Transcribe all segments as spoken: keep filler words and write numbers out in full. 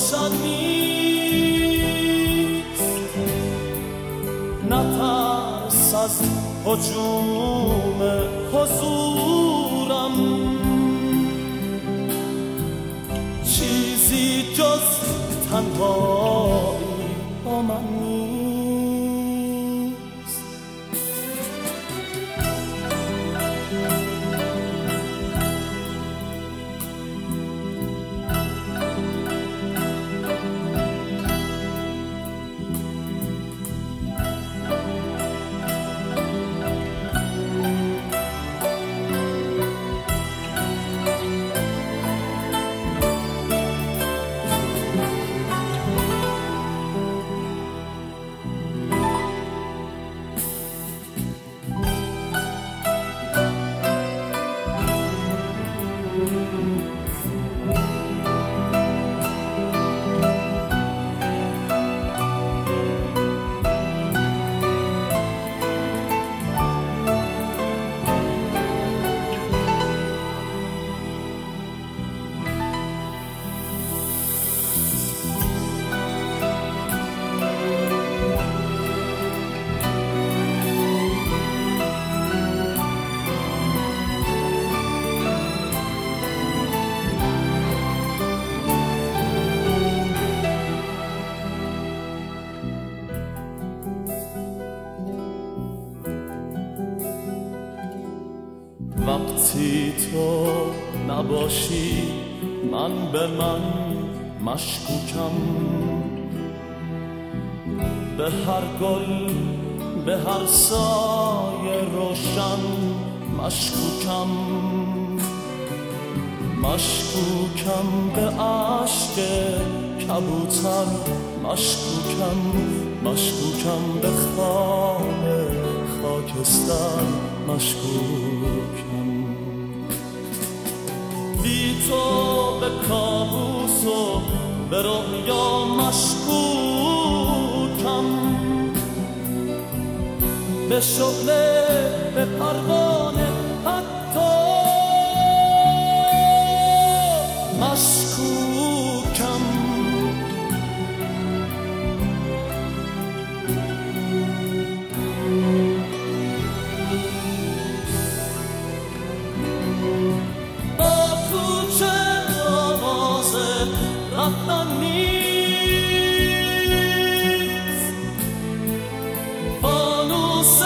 روشن نیست. نترس از هجوم حضورم، چیزی جز تنهایی با من نیست. وقتی تو نباشی من به من مشکوکم، به هر گل به هر سایه روشن مشکوکم، مشکوکم به عشق کبوتر، مشکوکم مشکوکم به خام خاکستر، مشکوکم بی تو به کابوس و به رؤیا مشکوکم، به شعله به پروانه حتی مشکوکم. با کوچه آواز رفتن نیست، فانوس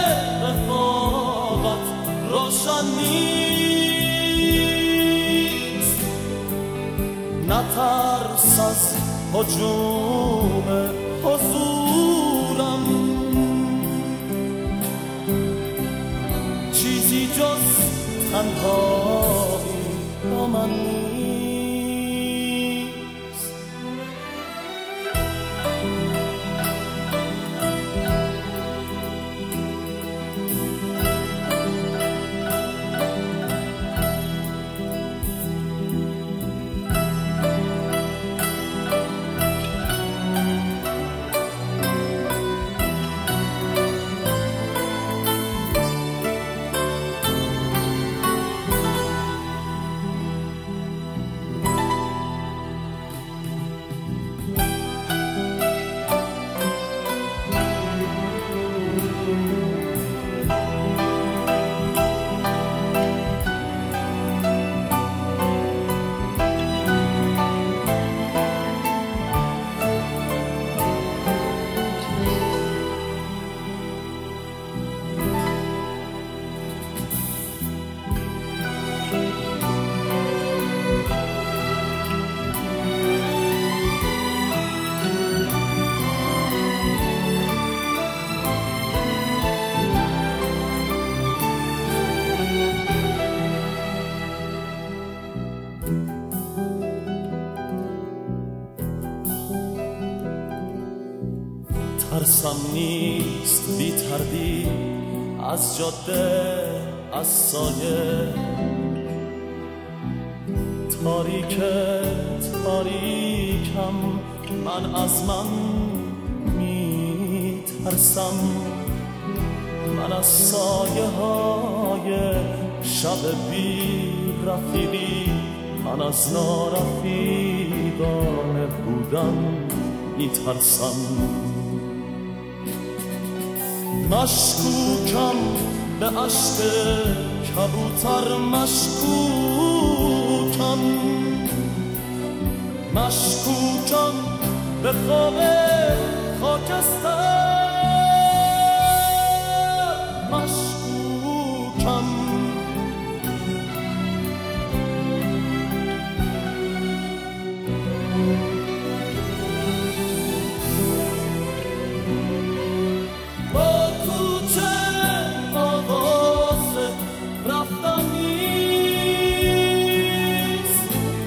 رفاقت روشن نیست. نترس از هجوم حضورم، چیزی جز تنهایی با من نیست. ترسم نیست بی تردید از جاده، از سایه تاریک تاریکم، من از من می ترسم، من از سایه های شب بی رفیقی من از نارفیقانه بودن میترسم. مشکوکم به عشق کبوتر، مشکوکم مشکوکم به خواب خاکستر، مشکوکم با کوچه آواز رفتن نیست،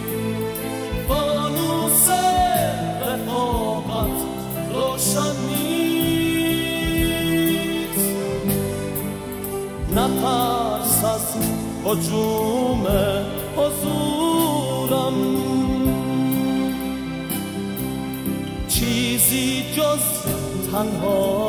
فانوس رفاقت روشن نیست. نترس از هجوم حضورم، چیزی جز تنها